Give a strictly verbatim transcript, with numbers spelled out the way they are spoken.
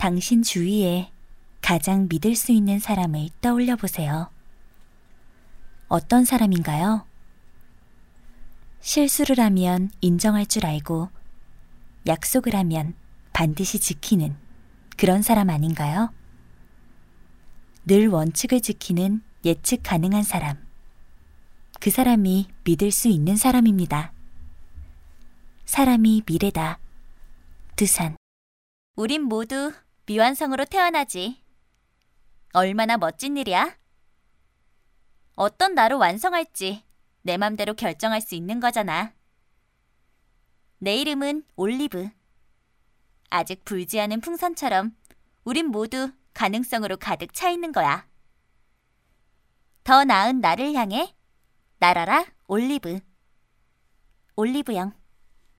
당신 주위에 가장 믿을 수 있는 사람을 떠올려 보세요. 어떤 사람인가요? 실수를 하면 인정할 줄 알고 약속을 하면 반드시 지키는 그런 사람 아닌가요? 늘 원칙을 지키는 예측 가능한 사람. 그 사람이 믿을 수 있는 사람입니다. 사람이 미래다. 드산. 우린 모두 미완성으로 태어나지. 얼마나 멋진 일이야? 어떤 나로 완성할지 내 맘대로 결정할 수 있는 거잖아. 내 이름은 올리브. 아직 불지 않은 풍선처럼 우린 모두 가능성으로 가득 차 있는 거야. 더 나은 나를 향해 날아라 올리브. 올리브영.